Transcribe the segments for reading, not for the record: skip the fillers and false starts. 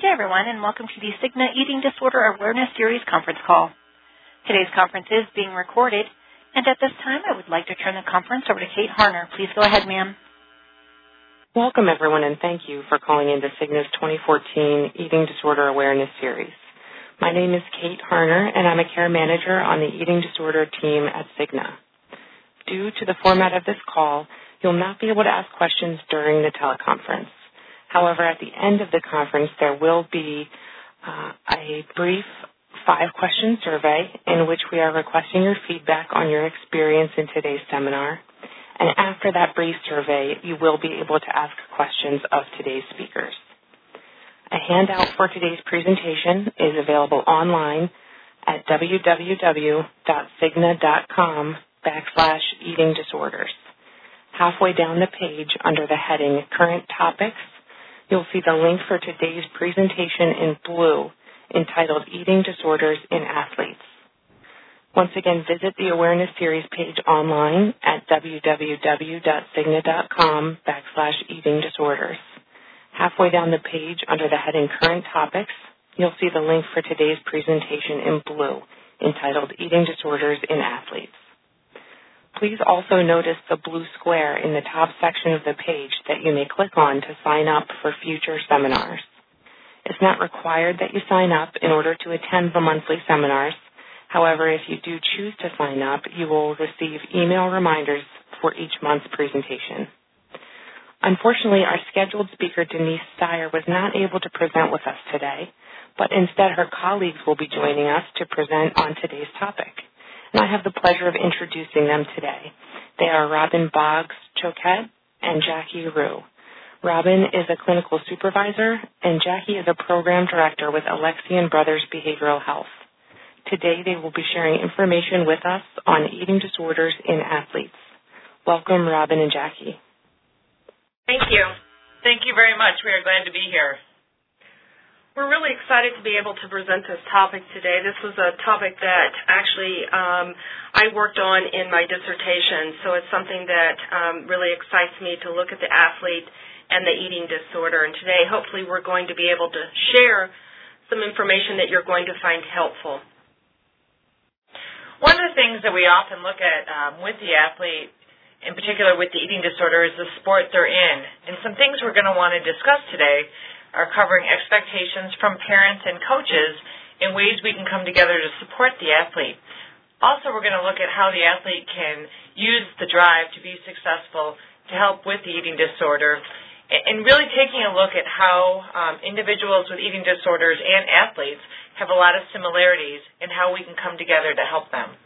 day, everyone, and welcome to the Cigna Eating Disorder Awareness Series conference call. Today's conference is being recorded, and at this time, I would like to turn the conference over to Kate Harner. Please go ahead, ma'am. Welcome, everyone, and thank you for calling into Cigna's 2014 Eating Disorder Awareness Series. My name is Kate Harner, and I'm a care manager on the Eating Disorder team at Cigna. Due to the format of this call, you'll not be able to ask questions during the teleconference. However, at the end of the conference, there will be a brief 5-question survey in which we are requesting your feedback on your experience in today's seminar. And after that brief survey, you will be able to ask questions of today's speakers. A handout for today's presentation is available online at www.cigna.com/eating disorders. Halfway down the page under the heading Current Topics, you'll see the link for today's presentation in blue entitled Eating Disorders in Athletes. Once again, visit the Awareness Series page online at www.cigna.com/eating disorders. Halfway down the page under the heading Current Topics, you'll see the link for today's presentation in blue entitled Eating Disorders in Athletes. Please also notice the blue square in the top section of the page that you may click on to sign up for future seminars. It's not required that you sign up in order to attend the monthly seminars. However, if you do choose to sign up, you will receive email reminders for each month's presentation. Unfortunately, our scheduled speaker, Denise Steyer, was not able to present with us today, but instead her colleagues will be joining us to present on today's topic. And I have the pleasure of introducing them today. They are Robin Boggs-Choquette and Jackie Rue. Robin is a clinical supervisor, and Jackie is a program director with Alexian Brothers Behavioral Health. Today, they will be sharing information with us on eating disorders in athletes. Welcome, Robin and Jackie. Thank you. Thank you very much. We are glad to be here. We're really excited to be able to present this topic today. This was a topic that actually I worked on in my dissertation, so it's something that really excites me to look at the athlete and the eating disorder. And today, hopefully, we're going to be able to share some information that you're going to find helpful. One of the things that we often look at with the athlete, in particular with the eating disorder, is the sport they're in. And some things we're going to want to discuss today are covering expectations from parents and coaches in ways we can come together to support the athlete. Also, we're going to look at how the athlete can use the drive to be successful to help with the eating disorder, and really taking a look at how individuals with eating disorders and athletes have a lot of similarities and how we can come together to help them.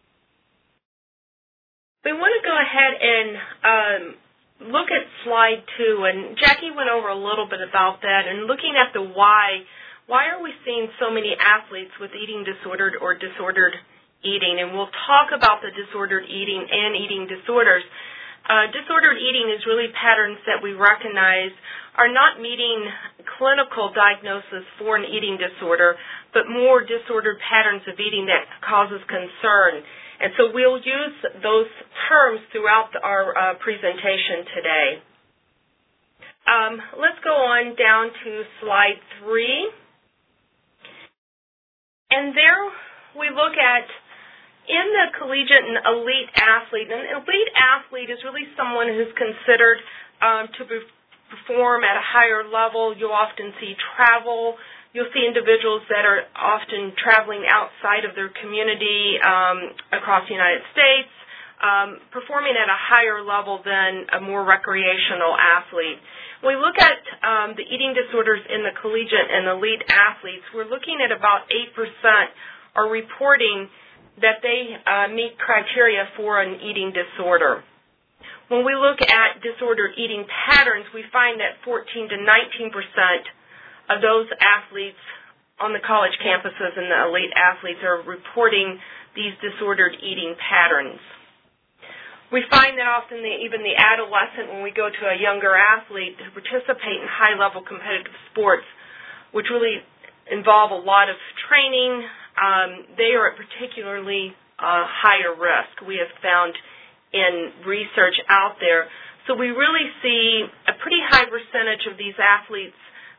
We want to go ahead and look at slide 2, and Jackie went over a little bit about that, and looking at the why are we seeing so many athletes with eating disordered or disordered eating? And we'll talk about the disordered eating and eating disorders. Disordered eating is really patterns that we recognize are not meeting clinical diagnosis for an eating disorder, but more disordered patterns of eating that causes concern. And so we'll use those terms throughout our presentation today. Let's go on down to slide 3. And there we look at, in the collegiate and elite athlete, and an elite athlete is really someone who's considered to perform at a higher level. You'll often see travel. You'll see individuals that are often traveling outside of their community across the United States, performing at a higher level than a more recreational athlete. When we look at the eating disorders in the collegiate and elite athletes, we're looking at about 8% are reporting that they meet criteria for an eating disorder. When we look at disordered eating patterns, we find that 14 to 19% of those athletes on the college campuses and the elite athletes are reporting these disordered eating patterns. We find that often even the adolescent, when we go to a younger athlete to participate in high-level competitive sports, which really involve a lot of training, they are at particularly higher risk, we have found in research out there. So we really see a pretty high percentage of these athletes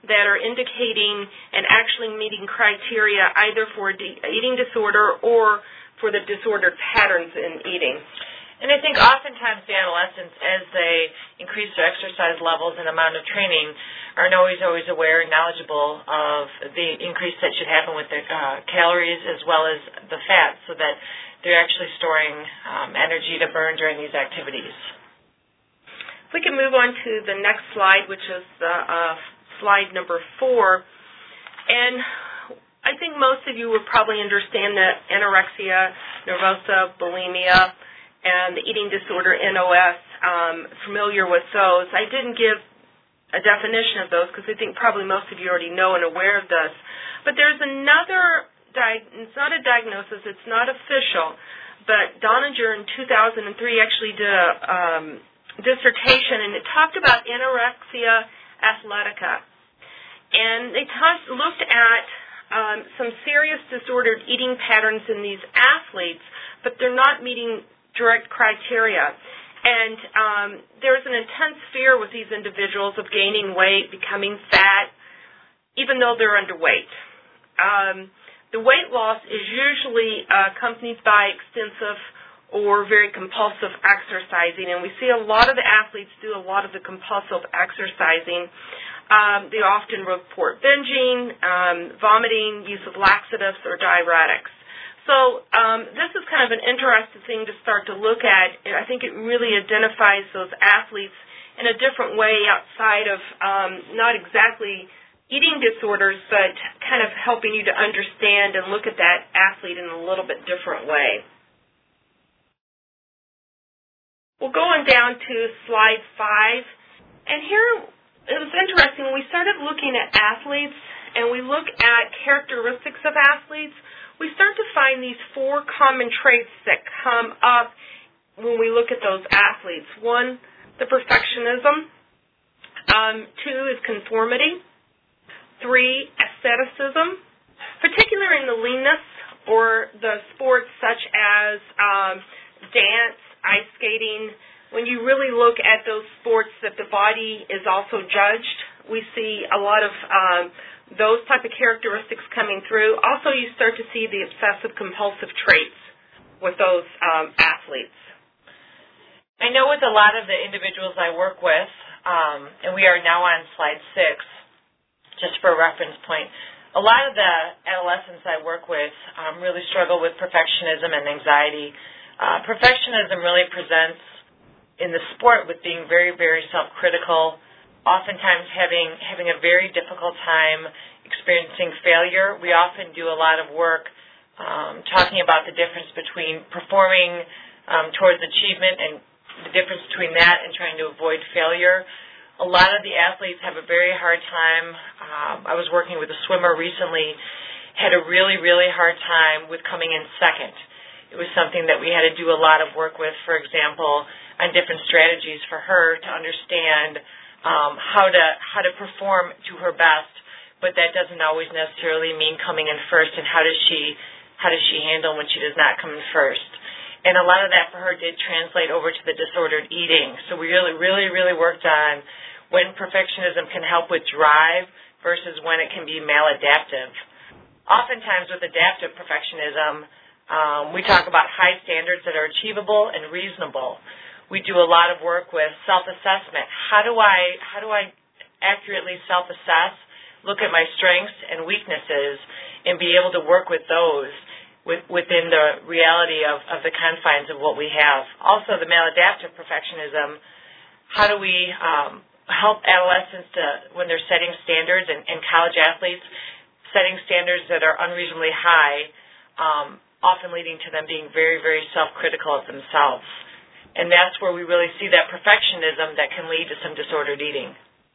that are indicating and actually meeting criteria either for eating disorder or for the disordered patterns in eating. And I think oftentimes the adolescents, as they increase their exercise levels and amount of training, aren't always aware and knowledgeable of the increase that should happen with their calories as well as the fat, so that they're actually storing energy to burn during these activities. If we can move on to the next slide, which is slide number 4. And I think most of you would probably understand that anorexia nervosa, bulimia, and the eating disorder, NOS, familiar with those. I didn't give a definition of those because I think probably most of you already know and aware of this. But there's another, it's not a diagnosis, it's not official, but Doninger in 2003 actually did a dissertation, and it talked about anorexia athletica. And they looked at some serious disordered eating patterns in these athletes, but they're not meeting direct criteria. And there's an intense fear with these individuals of gaining weight, becoming fat, even though they're underweight. The weight loss is usually accompanied by extensive or very compulsive exercising, and we see a lot of the athletes do a lot of the compulsive exercising. They often report binging, vomiting, use of laxatives or diuretics. So this is kind of an interesting thing to start to look at. I think it really identifies those athletes in a different way outside of not exactly eating disorders, but kind of helping you to understand and look at that athlete in a little bit different way. We'll go on down to slide 5. And here it was interesting. We started looking at athletes and we look at characteristics of athletes. We start to find these 4 common traits that come up when we look at those athletes. 1, the perfectionism. 2 is conformity. 3, aestheticism, particularly in the leanness or the sports such as dance, ice skating. When you really look at those sports that the body is also judged, we see a lot of those type of characteristics coming through. Also, you start to see the obsessive-compulsive traits with those athletes. I know with a lot of the individuals I work with, and we are now on slide 6, just for a reference point, a lot of the adolescents I work with really struggle with perfectionism and anxiety. Perfectionism really presents in the sport with being very, very self-critical, oftentimes having a very difficult time experiencing failure. We often do a lot of work talking about the difference between performing towards achievement and the difference between that and trying to avoid failure. A lot of the athletes have a very hard time. I was working with a swimmer recently, had a really, really hard time with coming in second. It was something that we had to do a lot of work with, for example, on different strategies for her to understand how to perform to her best, but that doesn't always necessarily mean coming in first, and how does she handle when she does not come in first. And a lot of that for her did translate over to the disordered eating. So we really, really, really worked on when perfectionism can help with drive versus when it can be maladaptive. Oftentimes with adaptive perfectionism, we talk about high standards that are achievable and reasonable. We do a lot of work with self-assessment. How do I accurately self-assess, look at my strengths and weaknesses, and be able to work with those within the reality of the confines of what we have. Also, the maladaptive perfectionism, how do we help adolescents to, when they're setting standards, and college athletes, setting standards that are unreasonably high, often leading to them being very, very self-critical of themselves. And that's where we really see that perfectionism that can lead to some disordered eating.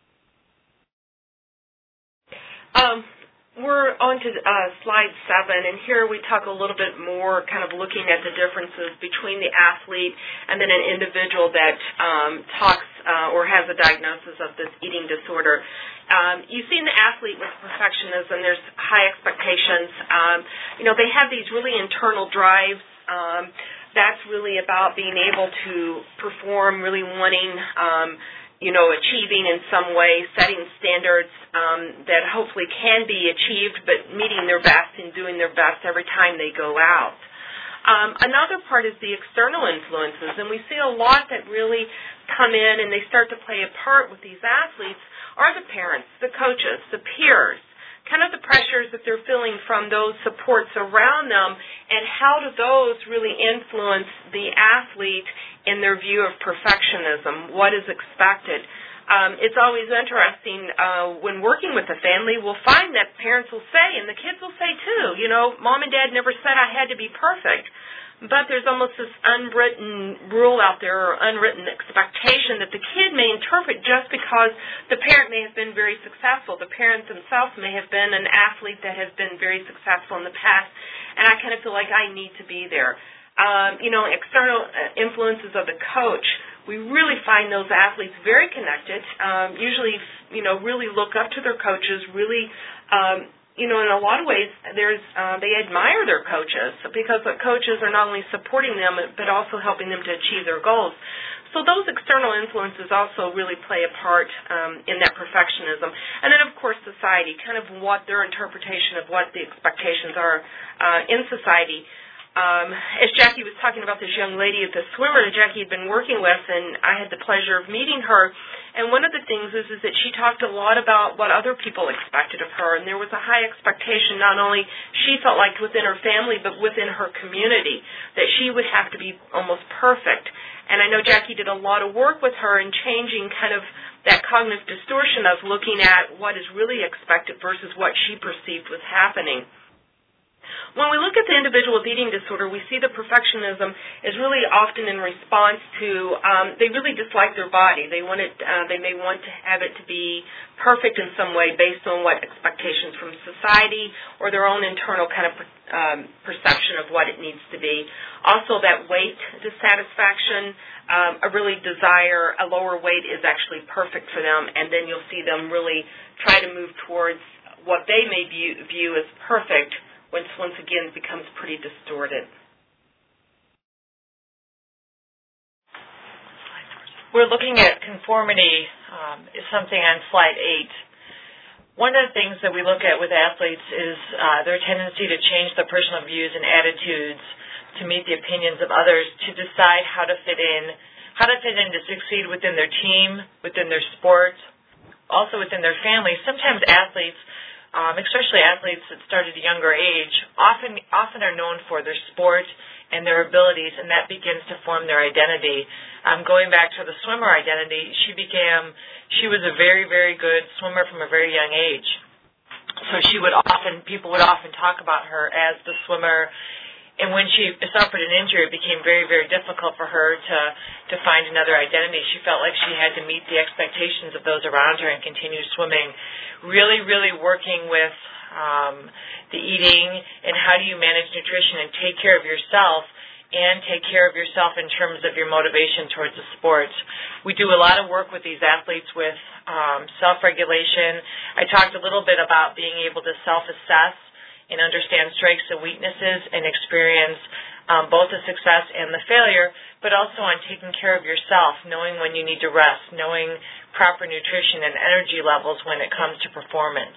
We're on to slide 7, and here we talk a little bit more kind of looking at the differences between the athlete and then an individual that talks or has a diagnosis of this eating disorder. You see in the athlete with perfectionism, there's high expectations. They have these really internal drives. That's really about being able to perform, really wanting achieving in some way, setting standards that hopefully can be achieved, but meeting their best and doing their best every time they go out. Another part is the external influences, and we see a lot that really come in and they start to play a part with these athletes are the parents, the coaches, the peers, kind of the pressures that they're feeling from those supports around them, and how do those really influence the athlete in their view of perfectionism, what is expected. It's always interesting when working with a family, we'll find that parents will say, and the kids will say too, Mom and Dad never said I had to be perfect. But there's almost this unwritten rule out there, or unwritten expectation that the kid may interpret just because the parent may have been very successful. The parent themselves may have been an athlete that has been very successful in the past, and I kind of feel like I need to be there. External influences of the coach, we really find those athletes very connected, usually, really look up to their coaches, really in a lot of ways, they admire their coaches because the coaches are not only supporting them but also helping them to achieve their goals. So those external influences also really play a part in that perfectionism. And then, of course, society, kind of what their interpretation of what the expectations are in society. As Jackie was talking about this young lady at the swimmer that Jackie had been working with, and I had the pleasure of meeting her, and one of the things is that she talked a lot about what other people expected of her, and there was a high expectation not only she felt like within her family, but within her community, that she would have to be almost perfect. And I know Jackie did a lot of work with her in changing kind of that cognitive distortion of looking at what is really expected versus what she perceived was happening. When we look at the individual with eating disorder, we see the perfectionism is really often in response to they really dislike their body. They may want to have it to be perfect in some way based on what expectations from society or their own internal kind of perception of what it needs to be. Also, that weight dissatisfaction, a really desire, a lower weight is actually perfect for them, and then you'll see them really try to move towards what they may view as perfect, which once again becomes pretty distorted. We're looking at conformity, is something on slide 8. One of the things that we look at with athletes is their tendency to change their personal views and attitudes to meet the opinions of others, to decide how to fit in to succeed within their team, within their sport, also within their family. Sometimes athletes, especially athletes that start at a younger age, often are known for their sport and their abilities, and that begins to form their identity. Going back to the swimmer identity, she was a very, very good swimmer from a very young age. So people would often talk about her as the swimmer. And when she suffered an injury, it became very, very difficult for her to find another identity. She felt like she had to meet the expectations of those around her and continue swimming. Really, really working with the eating and how do you manage nutrition and take care of yourself and take care of yourself in terms of your motivation towards the sport. We do a lot of work with these athletes with self-regulation. I talked a little bit about being able to self-assess and understand strengths and weaknesses and experience both the success and the failure, but also on taking care of yourself, knowing when you need to rest, knowing proper nutrition and energy levels when it comes to performance.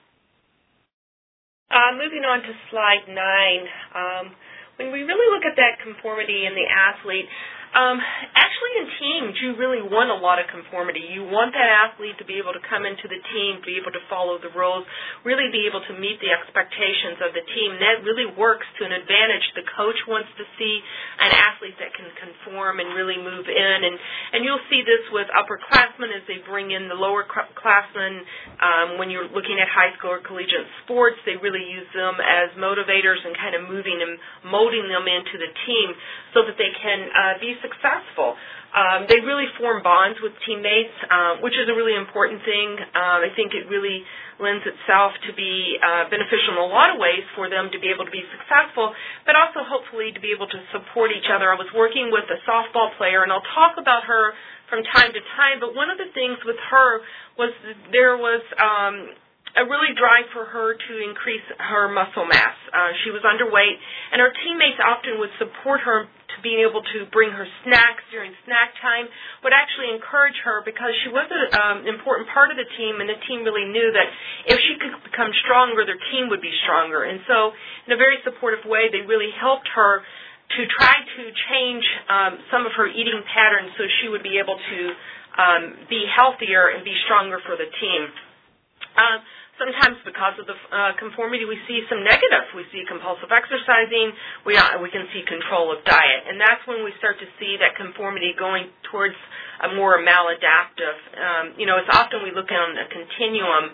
Moving on to slide 9, when we really look at that conformity in the athlete, actually in teams, you really want a lot of conformity. You want that athlete to be able to come into the team, be able to follow the rules, really be able to meet the expectations of the team. That really works to an advantage. The coach wants to see an athlete that can conform and really move in. And you'll see this with upperclassmen as they bring in the lower classmen. When you're looking at high school or collegiate sports, they really use them as motivators and kind of moving and molding them into the team so that they can be successful. They really form bonds with teammates, which is a really important thing. I think it really lends itself to be beneficial in a lot of ways for them to be able to be successful, but also hopefully to be able to support each other. I was working with a softball player, and I'll talk about her from time to time, but one of the things with her was there was a really drive for her to increase her muscle mass. She was underweight, and her teammates often would support her to being able to bring her snacks during snack time would actually encourage her, because she was an important part of the team, and the team really knew that if she could become stronger, their team would be stronger. And so in a very supportive way, they really helped her to try to change some of her eating patterns so she would be able to be healthier and be stronger for the team. Sometimes because of the conformity, we see some negative. We see compulsive exercising. We can see control of diet. And that's when we start to see that conformity going towards a more maladaptive. It's often we look on a continuum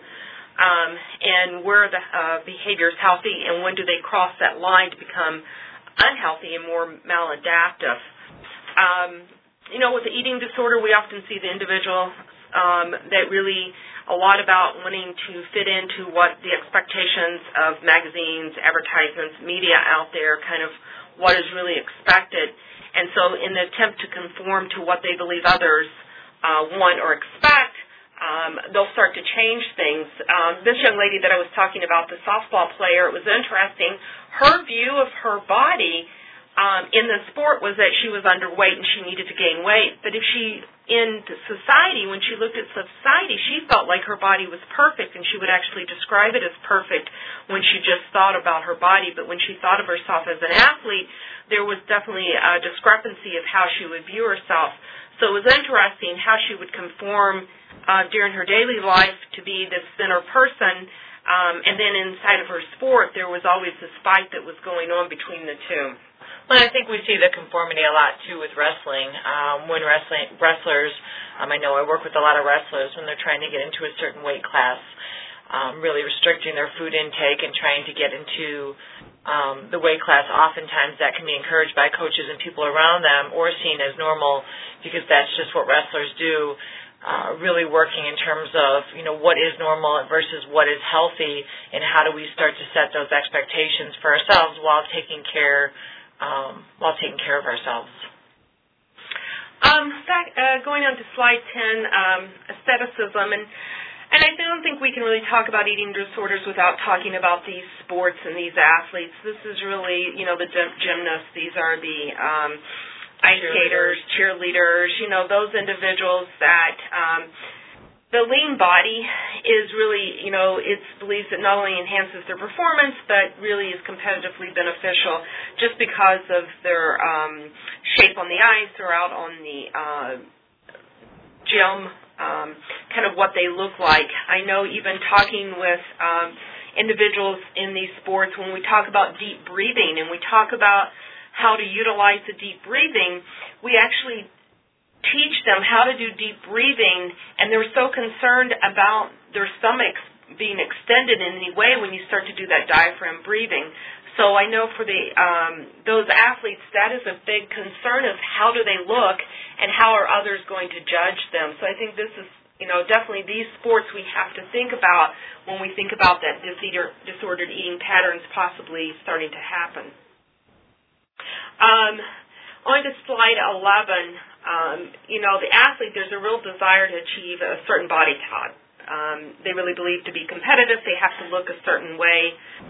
and where the behavior is healthy and when do they cross that line to become unhealthy and more maladaptive. With the eating disorder, we often see the individual that really a lot about wanting to fit into what the expectations of magazines, advertisements, media out there, kind of what is really expected. And so in the attempt to conform to what they believe others want or expect, they'll start to change things. This young lady that I was talking about, the softball player, it was interesting. Her view of her body in the sport was that she was underweight and she needed to gain weight. But if she, in society, when she looked at society, she felt like her body was perfect, and she would actually describe it as perfect when she just thought about her body. But when she thought of herself as an athlete, there was definitely a discrepancy of how she would view herself. So it was interesting how she would conform during her daily life to be this thinner person, and then inside of her sport, there was always this fight that was going on between the two. Well, I think we see the conformity a lot, too, with wrestling. When wrestlers, I know I work with a lot of wrestlers, when they're trying to get into a certain weight class, really restricting their food intake and trying to get into the weight class, oftentimes that can be encouraged by coaches and people around them or seen as normal because that's just what wrestlers do. Really working in terms of, what is normal versus what is healthy, and how do we start to set those expectations for ourselves while taking care of ourselves. Going on to slide 10, aestheticism, and I don't think we can really talk about eating disorders without talking about these sports and these athletes. This is really, the gymnasts. These are the ice skaters, cheerleaders, those individuals that the lean body is really, it's believed that not only enhances their performance, but really is competitively beneficial just because of their shape on the ice or out on the gym, kind of what they look like. I know even talking with individuals in these sports, when we talk about deep breathing and we talk about how to utilize the deep breathing, we actually teach them how to do deep breathing, and they're so concerned about their stomachs being extended in any way when you start to do that diaphragm breathing. So I know for those athletes, that is a big concern of how do they look and how are others going to judge them. So I think this is, definitely these sports we have to think about when we think about that disordered eating patterns possibly starting to happen. On to slide 11. The athlete, there's a real desire to achieve a certain body type. They really believe to be competitive, they have to look a certain way.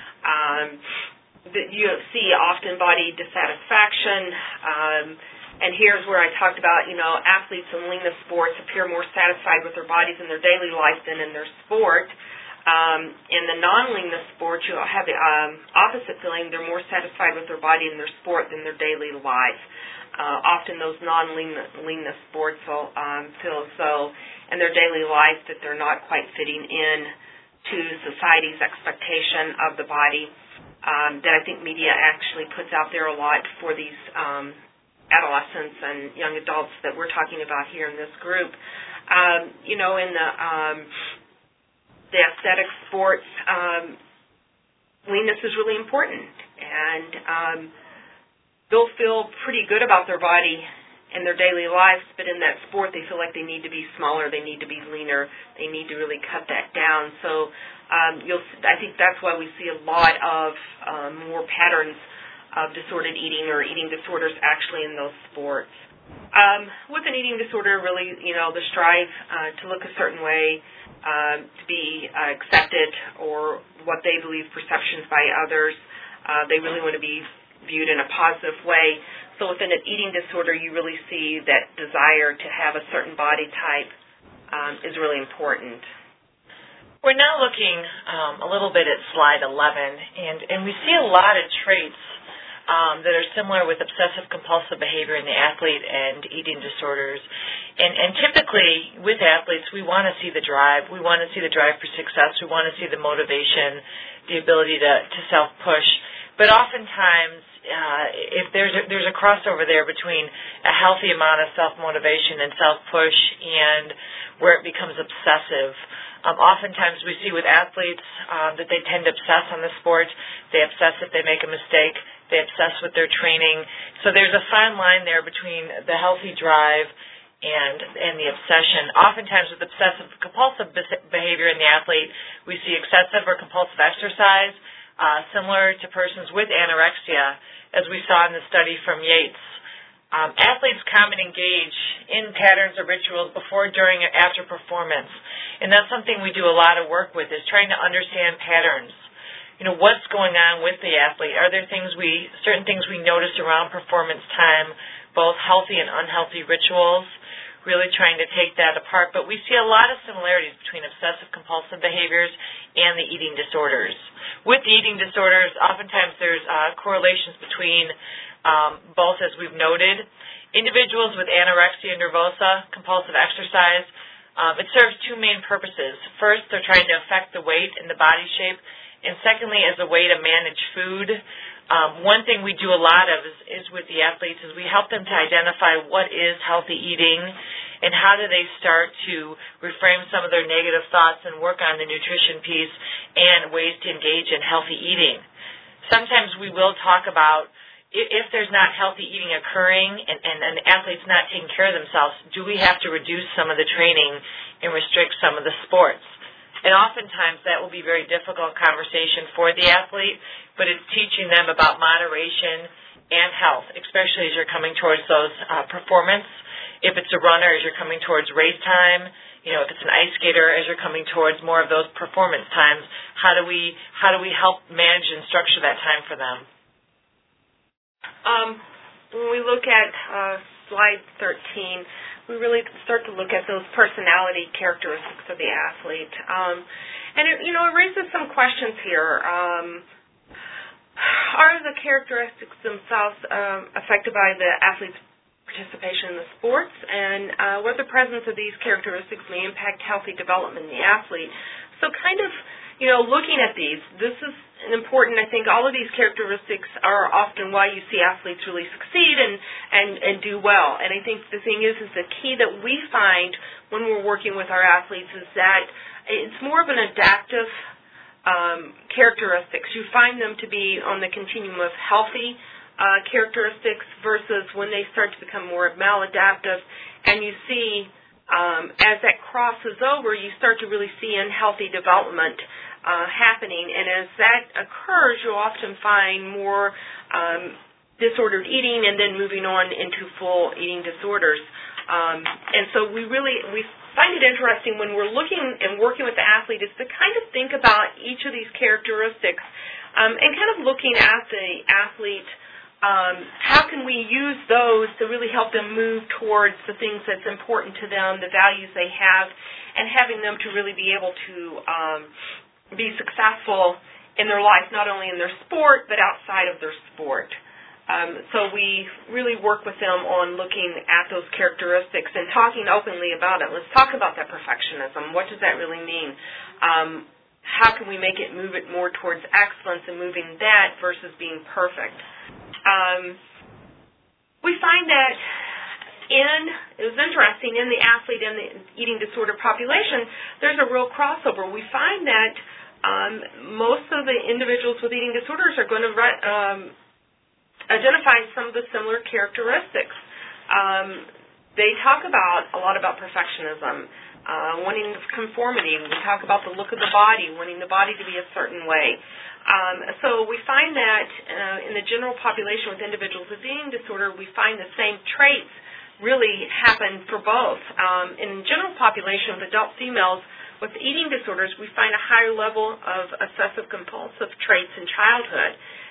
You see often body dissatisfaction. And here's where I talked about, athletes in leanness sports appear more satisfied with their bodies in their daily life than in their sport. In the non-leanness sports, you'll have the opposite feeling. They're more satisfied with their body in their sport than their daily life. Often those non-leanness sports will feel as though in their daily life that they're not quite fitting in to society's expectation of the body that I think media actually puts out there a lot for these adolescents and young adults that we're talking about here in this group. In the aesthetic sports, leanness is really important, and they'll feel pretty good about their body in their daily lives, but in that sport they feel like they need to be smaller, they need to be leaner, they need to really cut that down. So I think that's why we see a lot of more patterns of disordered eating or eating disorders actually in those sports. With an eating disorder, really, the strive to look a certain way, to be accepted, or what they believe perceptions by others. They really want to be viewed in a positive way. So within an eating disorder, you really see that desire to have a certain body type is really important. We're now looking a little bit at slide 11, and we see a lot of traits that are similar with obsessive-compulsive behavior in the athlete and eating disorders. And typically, with athletes, we want to see the drive. We want to see the drive for success. We want to see the motivation, the ability to self-push. But oftentimes, if there's a crossover there between a healthy amount of self-motivation and self-push and where it becomes obsessive. Oftentimes we see with athletes that they tend to obsess on the sport. They obsess if they make a mistake. They obsess with their training. So there's a fine line there between the healthy drive and the obsession. Oftentimes with obsessive-compulsive behavior in the athlete, we see excessive or compulsive exercise, similar to persons with anorexia, as we saw in the study from Yates. Athletes commonly engage in patterns or rituals before, during, or after performance. And that's something we do a lot of work with, is trying to understand patterns. What's going on with the athlete? Are there certain things we notice around performance time, both healthy and unhealthy rituals? Really trying to take that apart. But we see a lot of similarities between obsessive-compulsive behaviors and the eating disorders. With the eating disorders, oftentimes there's correlations between both, as we've noted. Individuals with anorexia nervosa, compulsive exercise, it serves two main purposes. First, they're trying to affect the weight and the body shape, and secondly, as a way to manage food. One thing we do a lot of is with the athletes is we help them to identify what is healthy eating and how do they start to reframe some of their negative thoughts and work on the nutrition piece and ways to engage in healthy eating. Sometimes we will talk about if there's not healthy eating occurring and an athlete's not taking care of themselves, do we have to reduce some of the training and restrict some of the sports? And oftentimes that will be a very difficult conversation for the athlete, but it's teaching them about moderation and health, especially as you're coming towards those performance. If it's a runner, as you're coming towards race time, if it's an ice skater, as you're coming towards more of those performance times, how do we help manage and structure that time for them? When we look at slide 13, we really start to look at those personality characteristics of the athlete. And it raises some questions here. Are the characteristics themselves affected by the athlete's participation in the sports? And whether the presence of these characteristics may impact healthy development in the athlete. So kind of, looking at these, this is important. I think all of these characteristics are often why you see athletes really succeed and do well. And I think the thing is the key that we find when we're working with our athletes is that it's more of an adaptive characteristics. You find them to be on the continuum of healthy characteristics versus when they start to become more maladaptive. And you see as that crosses over, you start to really see unhealthy development happening, and as that occurs, you'll often find more disordered eating and then moving on into full eating disorders. And so we find it interesting when we're looking and working with the athlete is to kind of think about each of these characteristics and kind of looking at the athlete. How can we use those to really help them move towards the things that's important to them, the values they have, and having them to really be able to be successful in their life, not only in their sport, but outside of their sport. So we really work with them on looking at those characteristics and talking openly about it. Let's talk about that perfectionism. What does that really mean? How can we make it move it more towards excellence and moving that versus being perfect? We find that it was interesting, in the athlete and the eating disorder population, there's a real crossover. We find that most of the individuals with eating disorders are going to identify some of the similar characteristics. They talk a lot about perfectionism, wanting conformity. We talk about the look of the body, wanting the body to be a certain way. So we find that in the general population with individuals with eating disorder, we find the same traits really happen for both. In the general population with adult females with eating disorders, we find a higher level of obsessive-compulsive traits in childhood.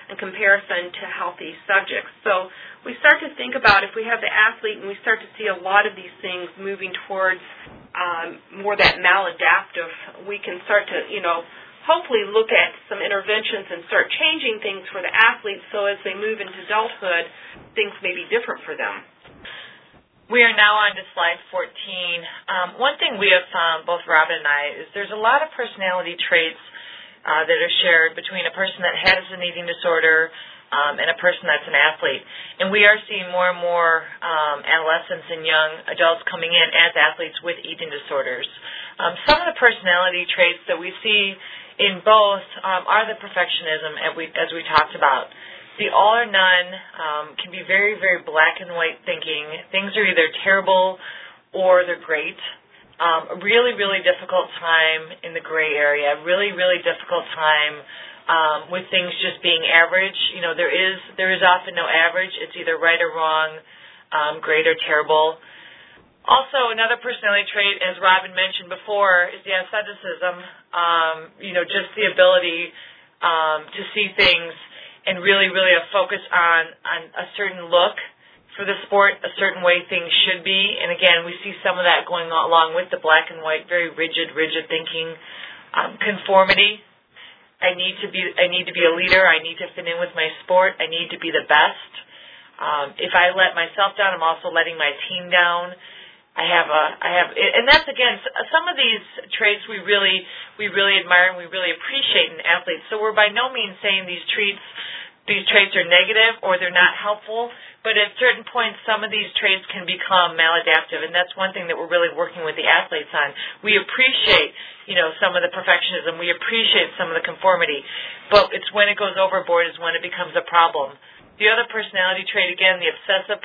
in comparison to healthy subjects. So we start to think about if we have the athlete and we start to see a lot of these things moving towards more that maladaptive, we can start to, hopefully look at some interventions and start changing things for the athletes so as they move into adulthood, things may be different for them. We are now on to slide 14. One thing we have found, both Robin and I, is there's a lot of personality traits that are shared between a person that has an eating disorder and a person that's an athlete. And we are seeing more and more adolescents and young adults coming in as athletes with eating disorders. Some of the personality traits that we see in both are the perfectionism, as we talked about. The all or none can be very, very black and white thinking. Things are either terrible or they're great. A really, really difficult time in the gray area. Really, really difficult time with things just being average. There is often no average. It's either right or wrong, great or terrible. Also, another personality trait, as Robin mentioned before, is the asceticism. Just the ability to see things and really, really a focus on a certain look for the sport, a certain way things should be. And again, we see some of that going along with the black and white, very rigid thinking. Conformity. I need to be a leader. I need to fit in with my sport. I need to be the best. If I let myself down, I'm also letting my team down. And that's again some of these traits we really admire and we really appreciate in athletes. So we're by no means saying these traits are negative or they're not helpful, but at certain points some of these traits can become maladaptive, and that's one thing that we're really working with the athletes on. We appreciate some of the perfectionism, we appreciate some of the conformity, but it's when it goes overboard is when it becomes a problem. The other personality trait, again, the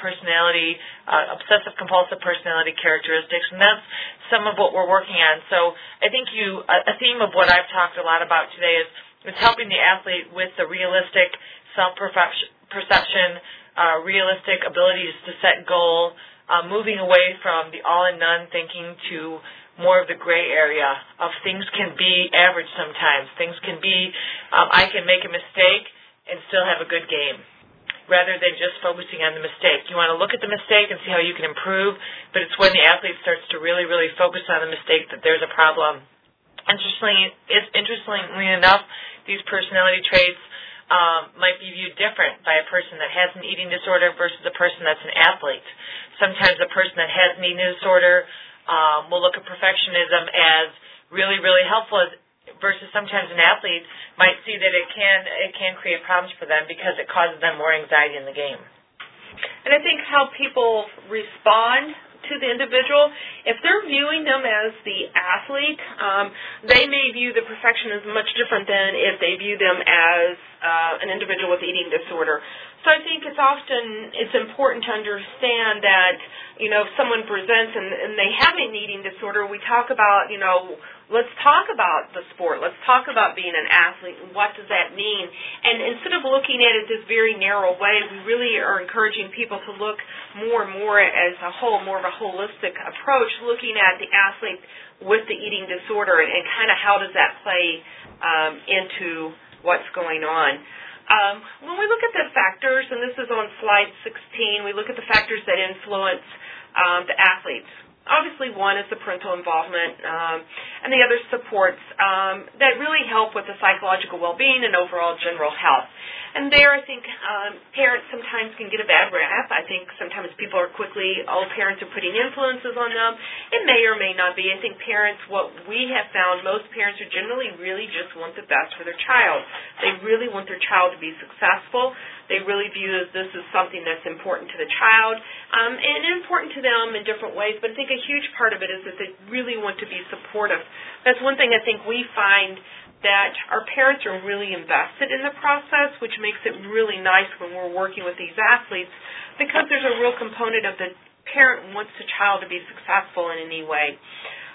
obsessive-compulsive personality characteristics, and that's some of what we're working on. So I think a theme of what I've talked a lot about today is helping the athlete with the realistic self-perception, realistic abilities to set goal, moving away from the all and none thinking to more of the gray area of things can be average sometimes. Things can be, I can make a mistake and still have a good game, rather than just focusing on the mistake. You want to look at the mistake and see how you can improve, but it's when the athlete starts to really, really focus on the mistake that there's a problem. Interestingly enough, these personality traits might be viewed different by a person that has an eating disorder versus a person that's an athlete. Sometimes a person that has an eating disorder will look at perfectionism as really, really helpful, versus sometimes an athlete might see that it can create problems for them because it causes them more anxiety in the game. And I think how people respond to the individual, if they're viewing them as the athlete, they may view the perfectionism much different than if they view them as an individual with eating disorder. So I think it's important to understand that, if someone presents and they have an eating disorder, we talk about, let's talk about the sport. Let's talk about being an athlete and what does that mean. And instead of looking at it this very narrow way, we really are encouraging people to look more and more as a whole, more of a holistic approach, looking at the athlete with the eating disorder and kind of how does that play into what's going on. When we look at the factors, and this is on slide 16, we look at the factors that influence the athletes. Obviously, one is the parental involvement, and the other supports that really help with the psychological well-being and overall general health. And there, I think parents sometimes can get a bad rap. I think sometimes people are parents are putting influences on them. It may or may not be. I think parents, what we have found, most parents are generally really just want the best for their child. They really want their child to be successful. They really view this as something that's important to the child and important to them in different ways. But I think a huge part of it is that they really want to be supportive. That's one thing I think we find, that our parents are really invested in the process, which makes it really nice when we're working with these athletes, because there's a real component of the parent wants the child to be successful in any way.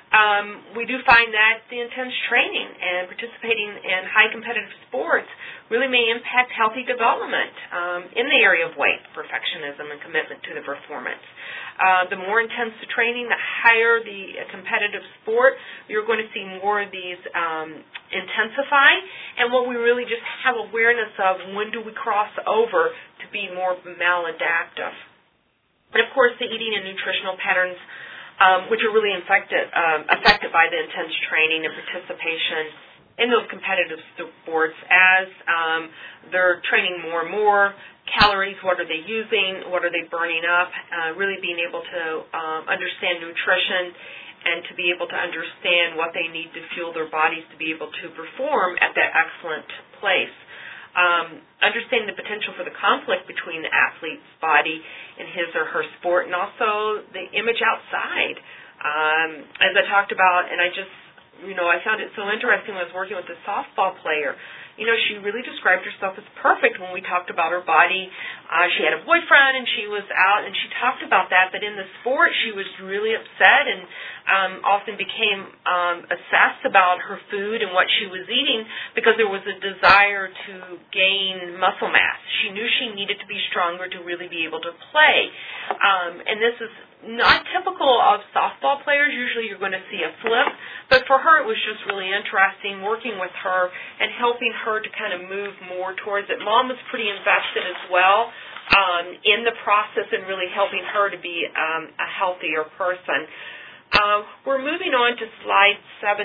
We do find that the intense training and participating in high competitive sports really may impact healthy development in the area of weight, perfectionism, and commitment to the performance. The more intense the training, the higher the competitive sport, you're going to see more of these intensify. And what we really just have awareness of, when do we cross over to be more maladaptive? And, of course, the eating and nutritional patterns, which are really affected by the intense training and participation in those competitive sports as they're training more and more. Calories, what are they using, what are they burning up, really being able to understand nutrition and to be able to understand what they need to fuel their bodies to be able to perform at that excellent place. Understanding the potential for the conflict between the athlete's body and his or her sport, and also the image outside. As I talked about, and I found it so interesting when I was working with a softball player. She really described herself as perfect when we talked about her body. She had a boyfriend, and she was out, and she talked about that, but in the sport she was really upset and often became obsessed about her food and what she was eating because there was a desire to gain muscle mass. She knew she needed to be stronger to really be able to play. And this is not typical of softball players. Usually you're going to see a flip, but for her it was just really interesting working with her and helping her to kind of move more towards it. Mom was pretty invested as well in the process and really helping her to be a healthier person. We're moving on to slide 17.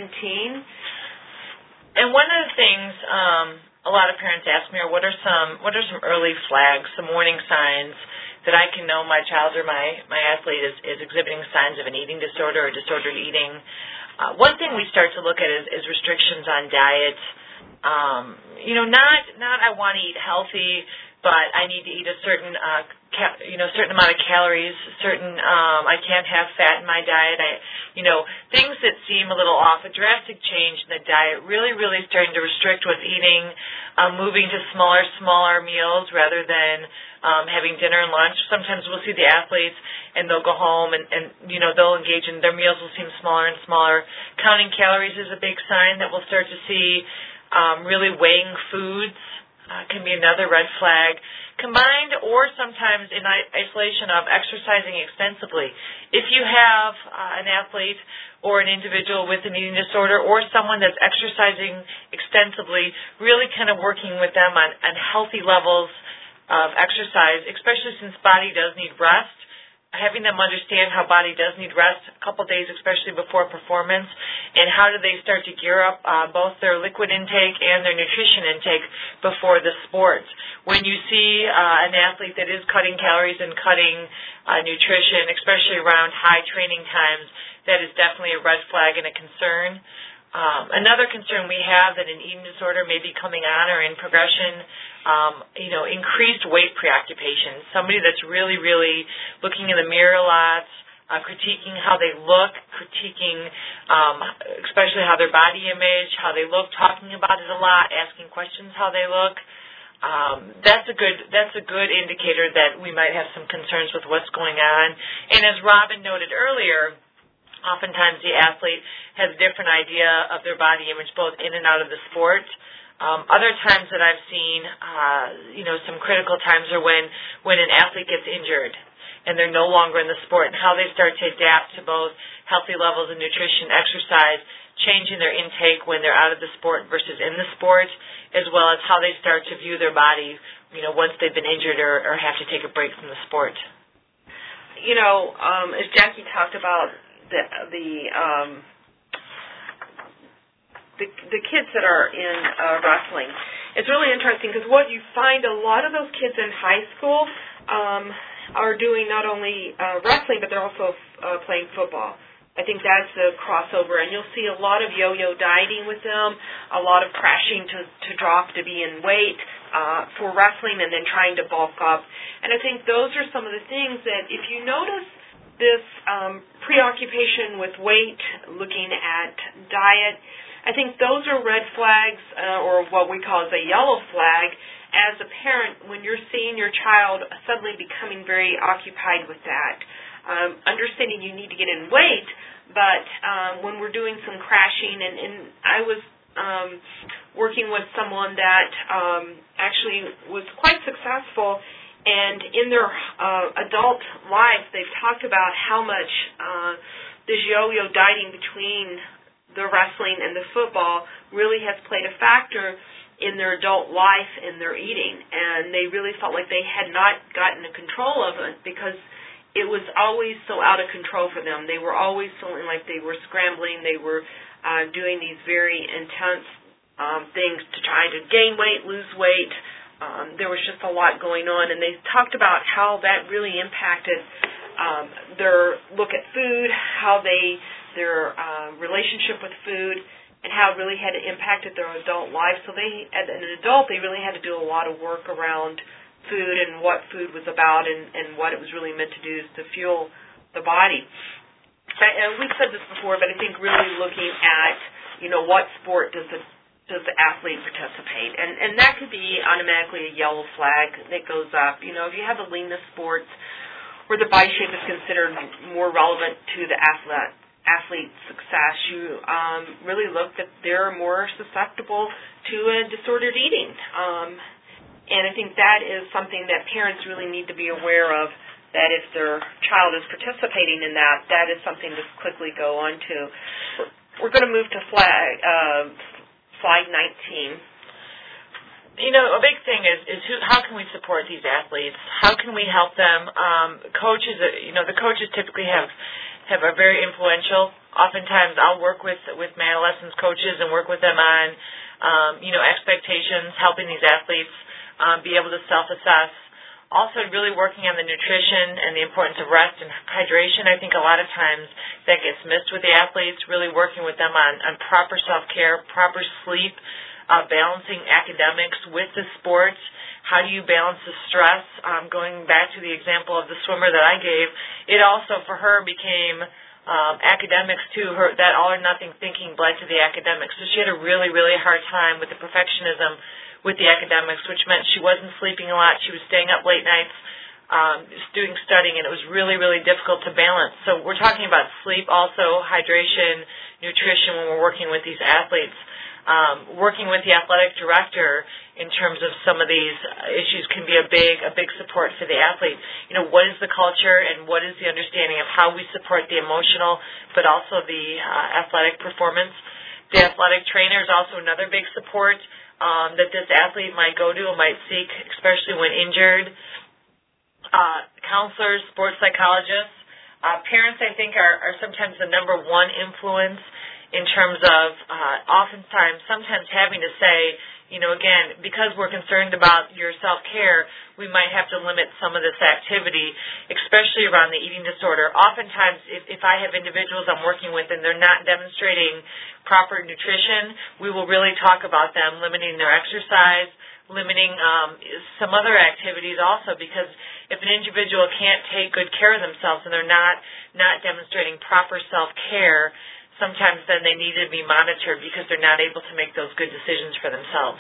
And one of the things a lot of parents ask me are what are some early flags, some warning signs that I can know my child or my athlete is exhibiting signs of an eating disorder or disordered eating. One thing we start to look at is restrictions on diet. Not I want to eat healthy, but I need to eat a certain certain amount of calories. I can't have fat in my diet. Things that seem a little off. A drastic change in the diet, really starting to restrict what's eating, moving to smaller meals rather than having dinner and lunch. Sometimes we'll see the athletes and they'll go home and they'll engage in their meals will seem smaller and smaller. Counting calories is a big sign that we'll start to see. Really weighing foods can be another red flag. Combined or sometimes in isolation of exercising extensively. If you have an athlete or an individual with an eating disorder or someone that's exercising extensively, really kind of working with them on healthy levels of exercise, especially since body does need rest, having them understand how body does need rest a couple days, especially before performance, and how do they start to gear up both their liquid intake and their nutrition intake before the sport. When you see an athlete that is cutting calories and cutting nutrition, especially around high training times, that is definitely a red flag and a concern. Another concern we have that an eating disorder may be coming on or in progression, increased weight preoccupation. Somebody that's really looking in the mirror a lot, critiquing how they look, critiquing especially how their body image, how they look, talking about it a lot, asking questions how they look. That's a good indicator that we might have some concerns with what's going on. And as Robin noted earlier, oftentimes the athlete has a different idea of their body image both in and out of the sport. Other times that I've seen, some critical times are when an athlete gets injured and they're no longer in the sport, and how they start to adapt to both healthy levels of nutrition, exercise, changing their intake when they're out of the sport versus in the sport, as well as how they start to view their body, once they've been injured or have to take a break from the sport. As Jackie talked about, the kids that are in wrestling, it's really interesting because what you find a lot of those kids in high school are doing not only wrestling, but they're also playing football. I think that's the crossover, and you'll see a lot of yo-yo dieting with them, a lot of crashing to drop to be in weight for wrestling and then trying to bulk up. And I think those are some of the things that if you notice this preoccupation with weight, looking at diet, I think those are red flags or what we call as a yellow flag as a parent when you're seeing your child suddenly becoming very occupied with that. Understanding you need to get in weight, but when we're doing some crashing, and I was working with someone that actually was quite successful, and in their adult life, they've talked about how much this yo-yo dieting between the wrestling and the football really has played a factor in their adult life and their eating, and they really felt like they had not gotten a control of it because it was always so out of control for them. They were always feeling like they were scrambling. They were doing these very intense things to try to gain weight, lose weight. There was just a lot going on, and they talked about how that really impacted their look at food, how their relationship with food, and how it really had impacted their adult life. So as an adult, they really had to do a lot of work around food and what food was about and what it was really meant to do to fuel the body. And we've said this before, but I think really looking at, what sport does the athlete participate, and that could be automatically a yellow flag that goes up. If you have the leanness sports where the body shape is considered more relevant to the athlete's success, you really look that they're more susceptible to a disordered eating. And I think that is something that parents really need to be aware of, that if their child is participating in that, that is something to quickly go on to. We're going to move to slide 19. A big thing is how can we support these athletes? How can we help them? Coaches, the coaches typically have a very influential. Oftentimes, I'll work with my adolescents coaches and work with them on, expectations, helping these athletes be able to self-assess. Also, really working on the nutrition and the importance of rest and hydration. I think a lot of times that gets missed with the athletes, really working with them on proper self-care, proper sleep, balancing academics with the sports. How do you balance the stress? Going back to the example of the swimmer that I gave, it also, for her, became academics too. That all-or-nothing thinking bled to the academics. So she had a really, really hard time with the perfectionism with the academics, which meant she wasn't sleeping a lot. She was staying up late nights, studying, and it was really, really difficult to balance. So we're talking about sleep, also hydration, nutrition when we're working with these athletes. Working with the athletic director in terms of some of these issues can be a big support for the athlete. What is the culture and what is the understanding of how we support the emotional but also the athletic performance. The athletic trainer is also another big support that this athlete might go to and might seek, especially when injured. Counselors, sports psychologists. Parents, I think, are sometimes the number one influence in terms of sometimes having to say, again, because we're concerned about your self-care, we might have to limit some of this activity, especially around the eating disorder. Oftentimes, if I have individuals I'm working with and they're not demonstrating proper nutrition, we will really talk about them limiting their exercise, limiting some other activities also, because if an individual can't take good care of themselves and they're not demonstrating proper self-care, sometimes then they need to be monitored because they're not able to make those good decisions for themselves.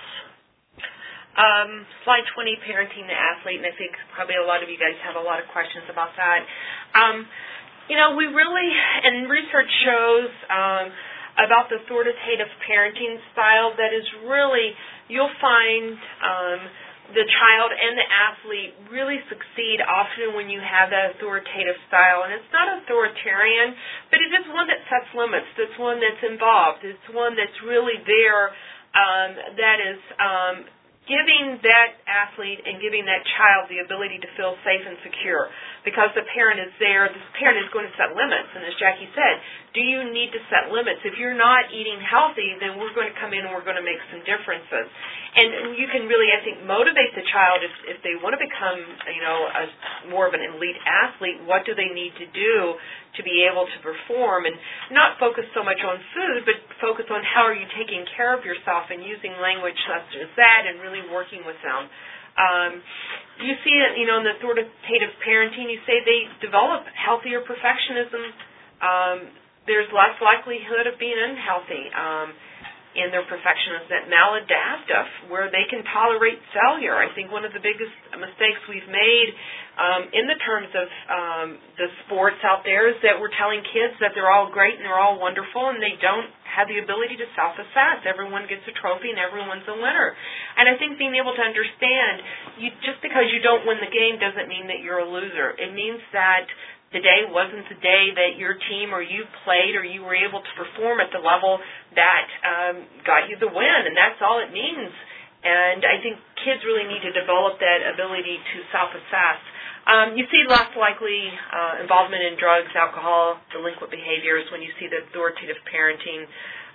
Slide 20, parenting the athlete, and I think probably a lot of you guys have a lot of questions about that. We really, and research shows about the authoritative parenting style that is really, you'll find the child and the athlete really succeed often when you have that authoritative style. And it's not authoritarian, but it is one that sets limits. It's one that's involved. It's one that's really there, that is giving that athlete and giving that child the ability to feel safe and secure. Because the parent is there, this parent is going to set limits. And as Jackie said, do you need to set limits? If you're not eating healthy, then we're going to come in and we're going to make some differences. And you can really, I think, motivate the child if they want to become, more of an elite athlete. What do they need to do to be able to perform, and not focus so much on food, but focus on how are you taking care of yourself and using language such as that and really working with them. You see it, in the authoritative parenting, you say they develop healthier perfectionism. There's less likelihood of being unhealthy. in their profession is that maladaptive, where they can tolerate failure. I think one of the biggest mistakes we've made in the terms of the sports out there is that we're telling kids that they're all great and they're all wonderful, and they don't have the ability to self-assess. Everyone gets a trophy and everyone's a winner. And I think being able to understand, just because you don't win the game doesn't mean that you're a loser. It means that the day wasn't the day that your team or you played or you were able to perform at the level that got you the win, and that's all it means. And I think kids really need to develop that ability to self-assess. You see less likely involvement in drugs, alcohol, delinquent behaviors when you see the authoritative parenting.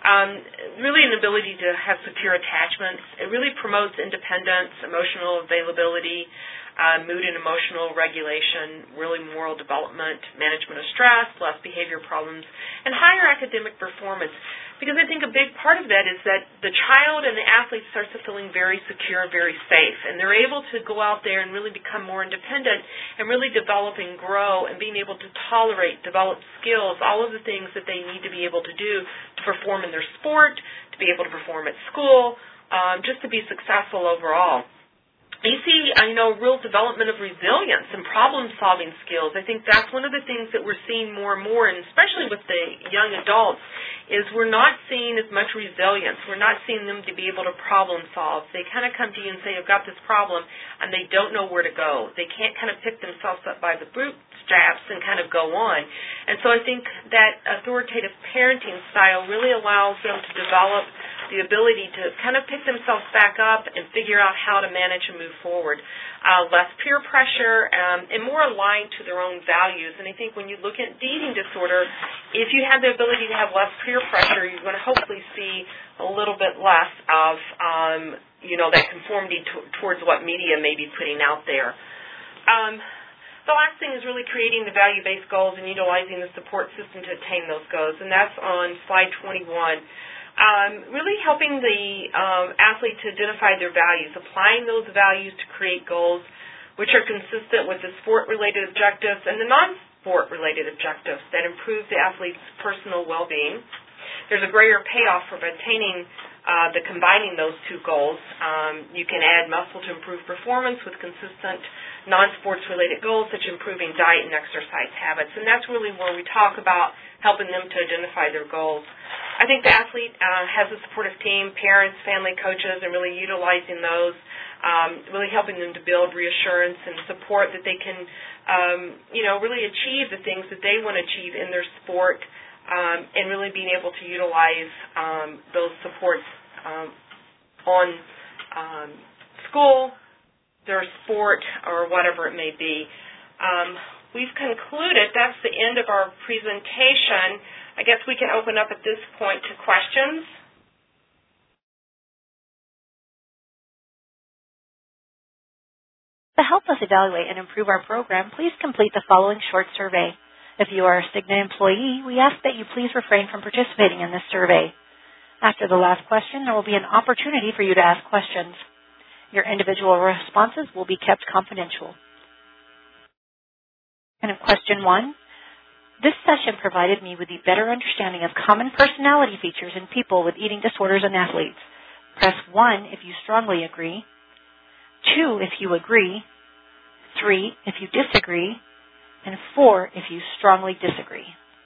Really an ability to have secure attachments. It really promotes independence, emotional availability, mood and emotional regulation, really moral development, management of stress, less behavior problems, and higher academic performance. Because I think a big part of that is that the child and the athlete starts to feeling very secure, very safe, and they're able to go out there and really become more independent and really develop and grow and being able to tolerate, develop skills, all of the things that they need to be able to do to perform in their sport, to be able to perform at school, just to be successful overall. You see, real development of resilience and problem-solving skills. I think that's one of the things that we're seeing more and more, and especially with the young adults, is we're not seeing as much resilience. We're not seeing them to be able to problem-solve. They kind of come to you and say, I've got this problem, and they don't know where to go. They can't kind of pick themselves up by the bootstraps and kind of go on. And so I think that authoritative parenting style really allows them to develop the ability to kind of pick themselves back up and figure out how to manage and move forward. Less peer pressure and more aligned to their own values. And I think when you look at the eating disorder, if you have the ability to have less peer pressure, you're going to hopefully see a little bit less of, that conformity towards what media may be putting out there. The last thing is really creating the value-based goals and utilizing the support system to attain those goals, and that's on slide 21. Really helping the athlete to identify their values, applying those values to create goals which are consistent with the sport-related objectives and the non-sport-related objectives that improve the athlete's personal well-being. There's a greater payoff for attaining combining those two goals. You can add muscle to improve performance with consistent non-sports-related goals such as improving diet and exercise habits, and that's really where we talk about helping them to identify their goals. I think the athlete has a supportive team, parents, family, coaches, and really utilizing those, really helping them to build reassurance and support that they can, really achieve the things that they want to achieve in their sport, and really being able to utilize those supports on school, their sport, or whatever it may be. We've concluded. That's the end of our presentation. I guess we can open up at this point to questions. To help us evaluate and improve our program, please complete the following short survey. If you are a Cigna employee, we ask that you please refrain from participating in this survey. After the last question, there will be an opportunity for you to ask questions. Your individual responses will be kept confidential. And in question 1, this session provided me with a better understanding of common personality features in people with eating disorders and athletes. Press 1 if you strongly agree, 2 if you agree, 3 if you disagree, and 4 if you strongly disagree.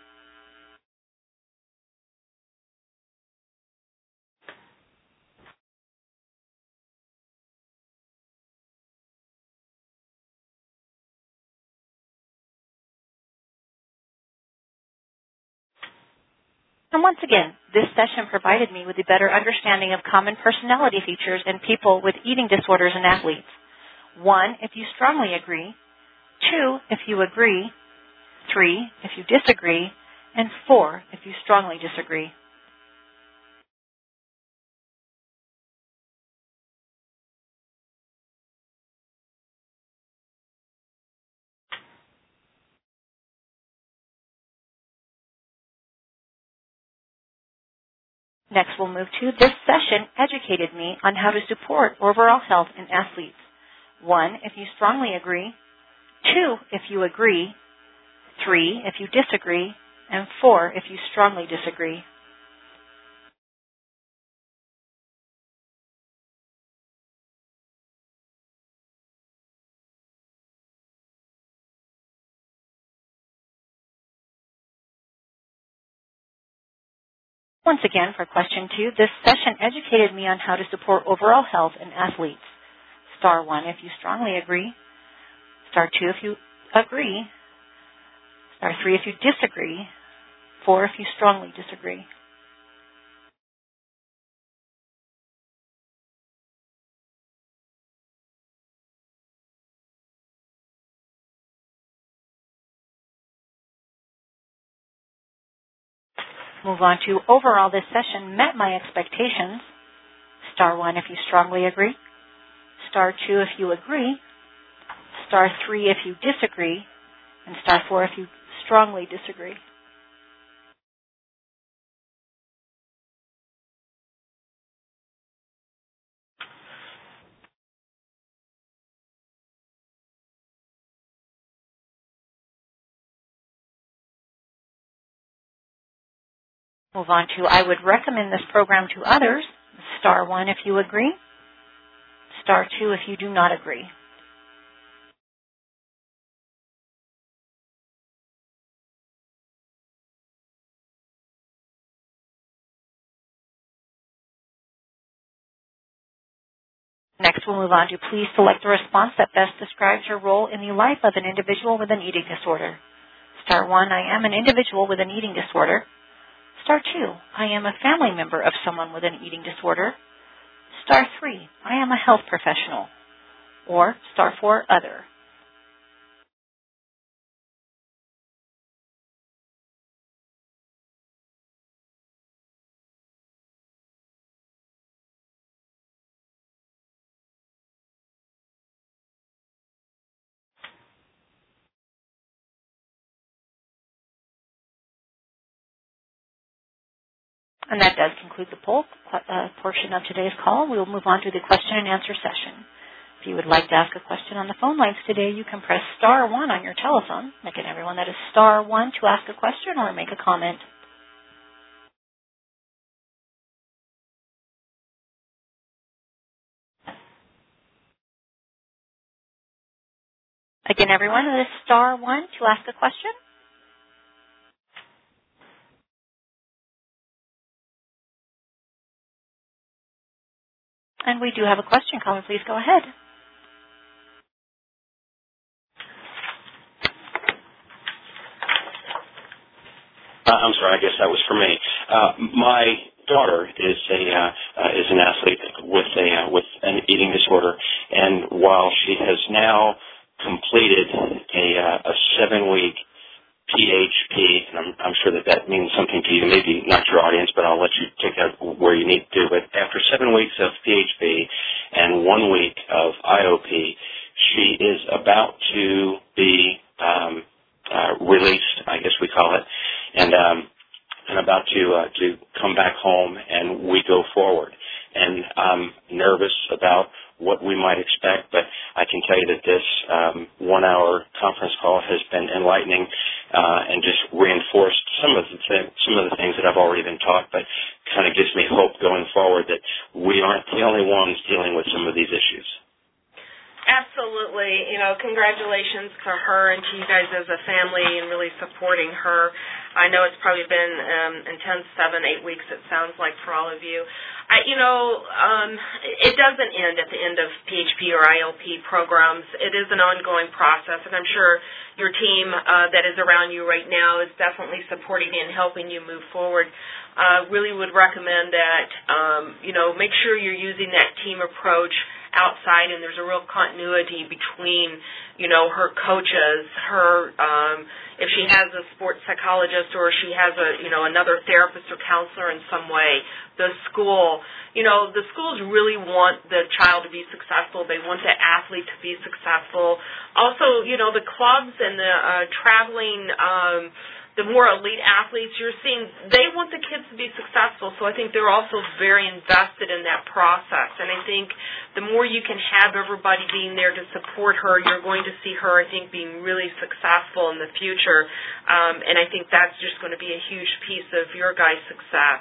And once again, this session provided me with a better understanding of common personality features in people with eating disorders and athletes. 1 if you strongly agree, 2 if you agree, 3 if you disagree, and 4 if you strongly disagree. Next, we'll move to this session educated me on how to support overall health in athletes. 1 if you strongly agree, 2 if you agree, 3 if you disagree, and 4 if you strongly disagree. Once again, for question 2, this session educated me on how to support overall health in athletes. Star 1 if you strongly agree. Star 2 if you agree. Star 3 if you disagree. 4 if you strongly disagree. Move on to overall this session met my expectations. Star 1 if you strongly agree. Star 2 if you agree. Star 3 if you disagree. And Star 4 if you strongly disagree. Move on to I would recommend this program to others. Star 1 if you agree. Star 2 if you do not agree. Next, we'll move on to please select the response that best describes your role in the life of an individual with an eating disorder. Star 1, I am an individual with an eating disorder. Star 2, I am a family member of someone with an eating disorder. Star 3, I am a health professional. Or Star 4, other. And that does conclude the poll portion of today's call. We will move on to the question and answer session. If you would like to ask a question on the phone lines today, you can press Star 1 on your telephone. Again, everyone, that is Star 1 to ask a question or make a comment. Again, everyone, it is Star 1 to ask a question. And we do have a question. Caller, please go ahead. I'm sorry, I guess that was for me. My daughter is an athlete with an eating disorder, and while she has now completed a 7-week PHP, and I'm sure that means something to you, maybe not your audience, but I'll let you take that where you need to. But after 7 weeks of PHP and 1 week of IOP, she is about to be released, I guess we call it, and about to come back home, and we go forward. And I'm nervous about what we might expect, but I can tell you that this 1-hour conference call has been enlightening and just reinforced some of the things that I've already been taught, but kind of gives me hope going forward that we aren't the only ones dealing with some of these issues. Absolutely. Congratulations to her and to you guys as a family and really supporting her. I know it's probably been intense 7-8 weeks, it sounds like, for all of you. It doesn't end at the end of PHP or ILP programs. It is an ongoing process, and I'm sure your team that is around you right now is definitely supporting you and helping you move forward. Really would recommend that, make sure you're using that team approach outside, and there's a real continuity between, her coaches, her, if she has a sports psychologist or she has another therapist or counselor in some way, the school, the schools really want the child to be successful. They want the athlete to be successful. Also, the clubs and the traveling, the more elite athletes you're seeing, they want the kids to be successful. So I think they're also very invested in that process. And I think the more you can have everybody being there to support her, you're going to see her, I think, being really successful in the future. And I think that's just going to be a huge piece of your guys' success.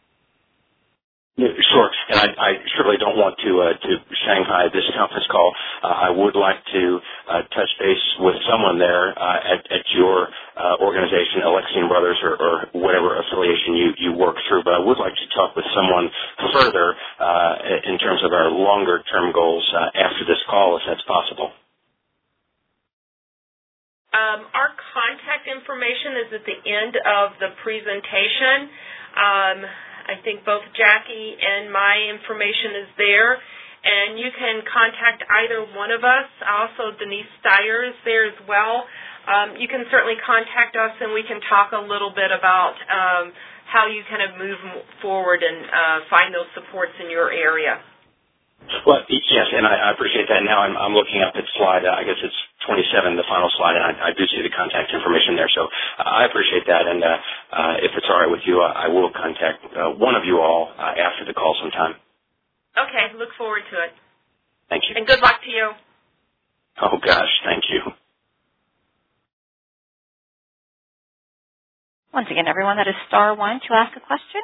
Sure, and I certainly don't want to Shanghai this conference call. I would like to touch base with someone there at your organization, Alexian Brothers, or whatever affiliation you work through. But I would like to talk with someone further in terms of our longer-term goals after this call, if that's possible. Our contact information is at the end of the presentation. I think both Jackie and my information is there, and you can contact either one of us. Also, Denise Steyer is there as well. You can certainly contact us, and we can talk a little bit about how you kind of move forward and find those supports in your area. Well, yes, and I appreciate that. Now I'm looking up at slide, I guess it's 27, the final slide, and I do see the contact information there. So I appreciate that, and if it's all right with you, I will contact one of you all after the call sometime. Okay, look forward to it. Thank you. And good luck to you. Oh, gosh, thank you. Once again, everyone, that is *1 to ask a question.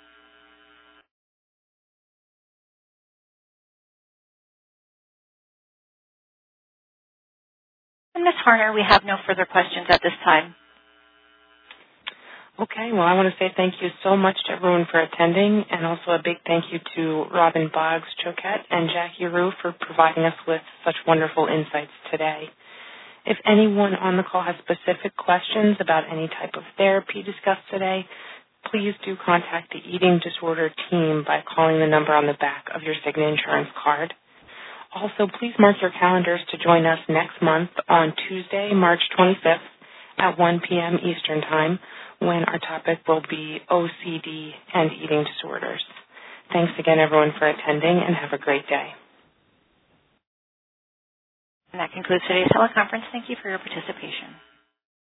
And Ms. Harner, we have no further questions at this time. Okay, well, I want to say thank you so much to everyone for attending, and also a big thank you to Robin Boggs Choquette and Jackie Roux for providing us with such wonderful insights today. If anyone on the call has specific questions about any type of therapy discussed today, please do contact the Eating Disorder team by calling the number on the back of your Cigna insurance card. Also, please mark your calendars to join us next month on Tuesday, March 25th at 1 p.m. Eastern Time, when our topic will be OCD and eating disorders. Thanks again, everyone, for attending, and have a great day. And that concludes today's teleconference. Thank you for your participation.